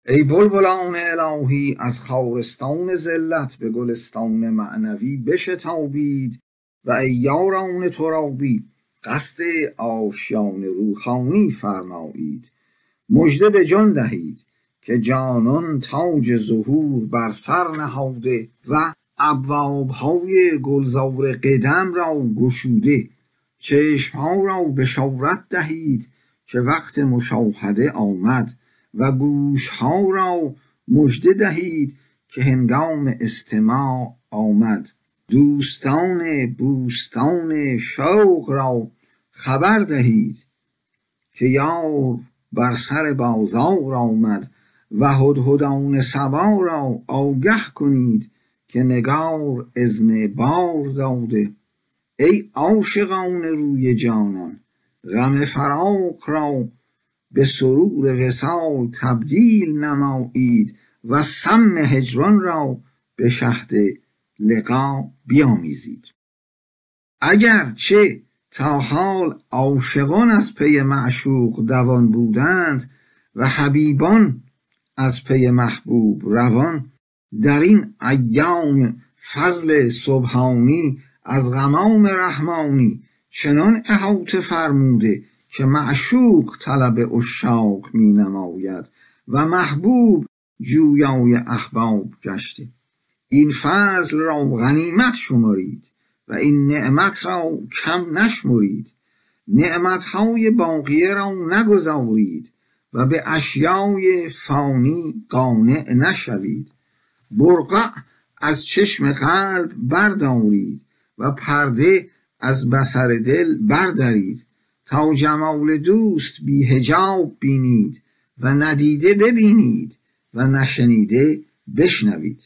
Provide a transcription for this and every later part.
ای بلبلان الهی از خارستان ذلت به گلستان معنوی بشتابید و ای یاران ترابی قصد آشیان روحانی فرمایید. مژده به جان دهید که جانان تاج ظهور بر سر نهاده و ابواب‌های گلزار قدم را گشوده. چشم‌ها را بشارت دهید که وقت مشاهده آمد و گوش‌ها را مژده دهید که هنگام استماع آمد. دوستان بوستان شوق را خبر دهید که یار بر سر بازار آمد و هدهدان صبا را آگه کنید که نگار اذن بار داده. ای عاشقان روی جانان غم فراق را به سرور وصال تبدیل نمایید و سم هجران را به شهد لقا بیامیزید. اگر چه تا حال عاشقان از پی معشوق دوان بودند و حبیبان از پی محبوب روان، در این ایام فضل سبحانی از غمام رحمانی چنان احاطه فرموده که معشوق طلب عشاق می نماید و محبوب جویای احباب گشته. این فضل را غنیمت شمارید و این نعمت را کم نشمرید. نعمتهای باقیه را نگذارید و به اشیای فانی قانع نشوید. برقع از چشم قلب بردارید و پرده از بصر دل بردارید تا جمال دوست بی حجاب بینید و ندیده ببینید و نشنیده بشنوید.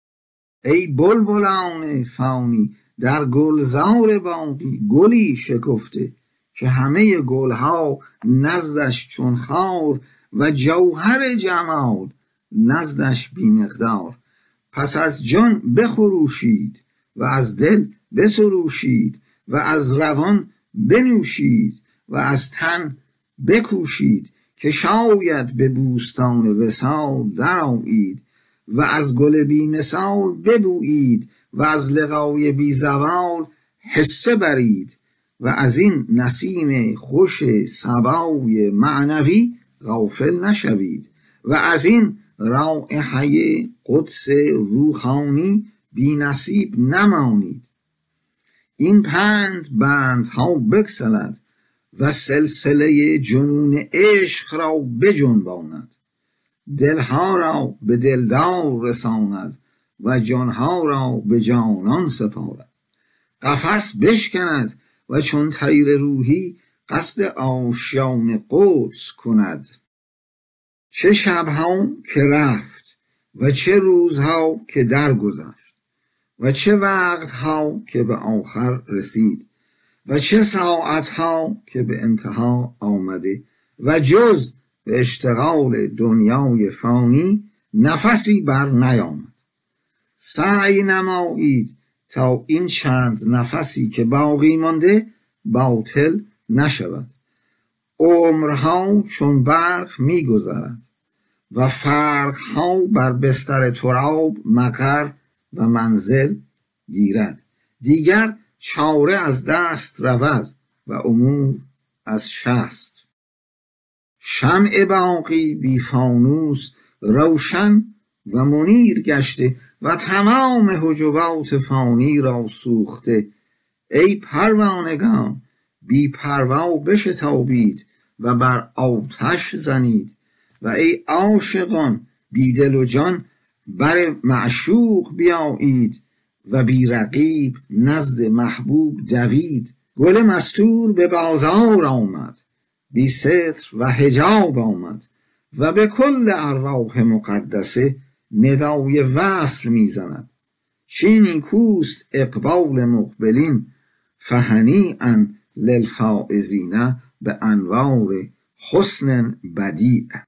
ای بلبلان فانی در گلزار باقی گلی شکفته که همه گلها نزدش چون خار و جوهر جمال نزدش بی مقدار. پس از جان بخروشید و از دل بسروشید و از روان بنوشید و از تن بکوشید که شاید به بوستان وصال درآیید و از گل بی مثال ببویید و از لقای بی زوال حصه برید و از این نسیم خوش صبای معنوی غافل نشوید و از این رایحه قدس روحانی بی نصیب نمانید. این بندها بگسلد و سلسله جنون عشق را بجنباند، دلها را به دلدار رساند و جانها را به جانان سپارد. قفس بشکند و چون طیر روحی قصد آشیان قدس کند. چه شبها که رفت و چه روزها که درگذشت و چه وقتها که به آخر رسید و چه ساعتها که به انتها آمده و جز به اشتغال دنیای فانی نفسی بر نیامد. سعی نمایید تا این چند نفسی که باقی مانده باطل نشود. عمرها چون برق می گذرد و فرقها بر بستر تراب مقر و منزل گیرد. دیگر چاره از دست رود و امور از شست. شمع باقی بی فانوس روشن و منیر گشته و تمام حجبات فانی را سوخته. ای پروانگان بی پروا بشتابید و بر آتش زنید و ای عاشقان بی دل و جان بر معشوق بیایید و بی رقیب نزد محبوب دوید. گل مستور به بازار آمد، بی ستر و حجاب آمد و به کل ارواح مقدسه ندای وصل میزند. چه نیکوست اقبال مقبلین فهنیئا للفائزین به انوار حسن بدیع.